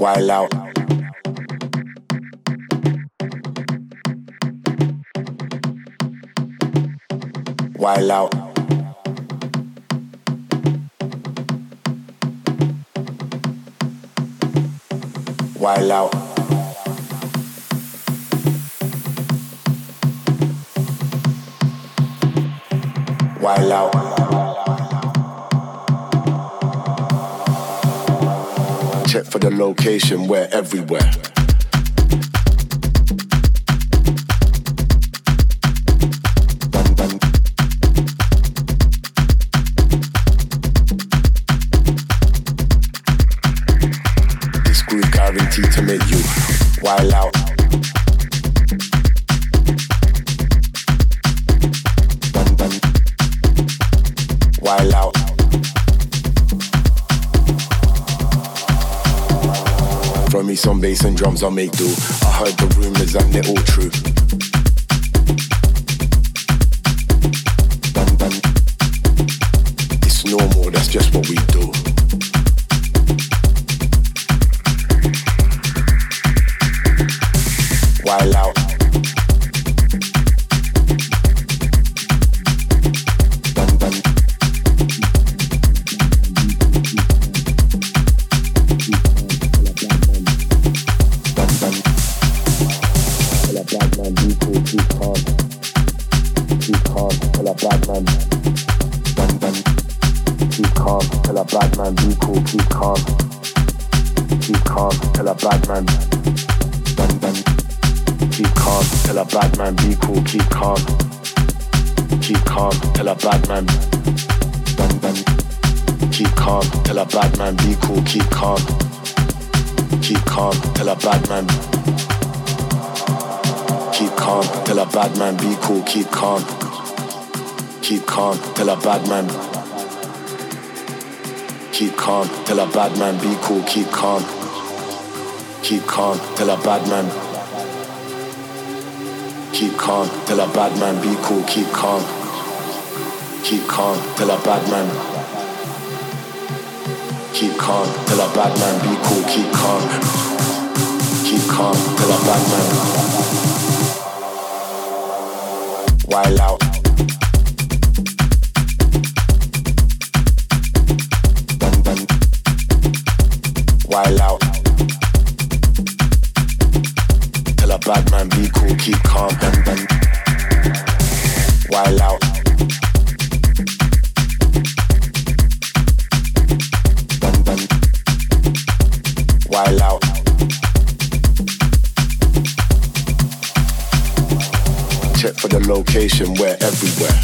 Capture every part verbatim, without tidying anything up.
Wild out. Wild out. Wild out. Wild out. Check for the location, we're everywhere. This groove guaranteed to make you wild out. Wild out. Throw me some bass and drums, I'll make do. I heard the rumors and they're all true. It's normal, that's just what we do. Wild out. Bad man, be cool, keep calm. Keep calm, tell a bad man. Dun, dun. Keep calm, tell a bad man, be cool, keep calm. Keep calm, tell a bad man. Dun, dun. Keep calm, tell a bad man, be cool, keep calm. Keep calm, tell a bad man. Keep calm, tell a bad man, be cool, keep calm. Keep calm, tell a bad man. Keep calm, tell a bad man, be cool, keep calm. Keep calm, tell a bad man. Keep calm, tell a bad man, be cool, keep calm. Keep calm, tell a bad man. Keep calm, tell a bad man, be cool, keep calm. Keep calm, tell a bad man. Wild out. Wild out. Tell a bad man, be cool, keep calm. Dun, dun. Wild out. Dun, dun. Wild out. Check for the location, we're everywhere.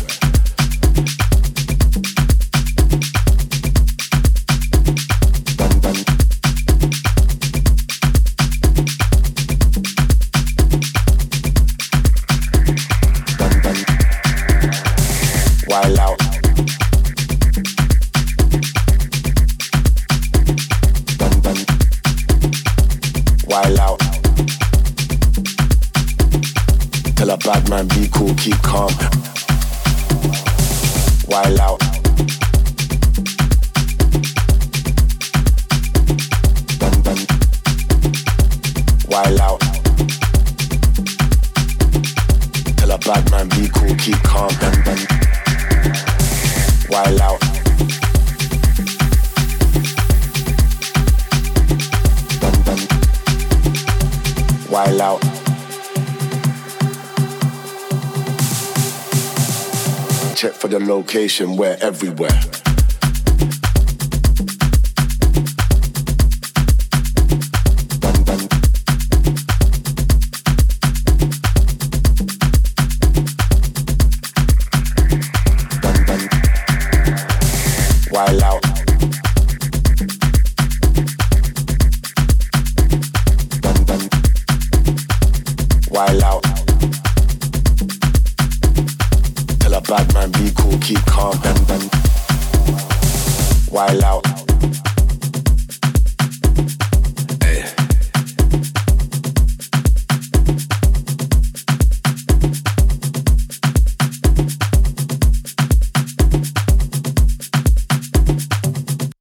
Wild out. Dun, dun. Wild out. Tell a bad man, be cool, keep calm. Wild out. Dun, dun. Wild out. Tell a bad man, be cool, keep calm. Dun, dun. Wild out. Dun, dun. Wild out. Check for the location, we're everywhere. Dun, dun. Dun, dun. Wild out. Dun, dun. Wild out. Tell a bad man, be cool, keep calm. Dun, dun. Wild out.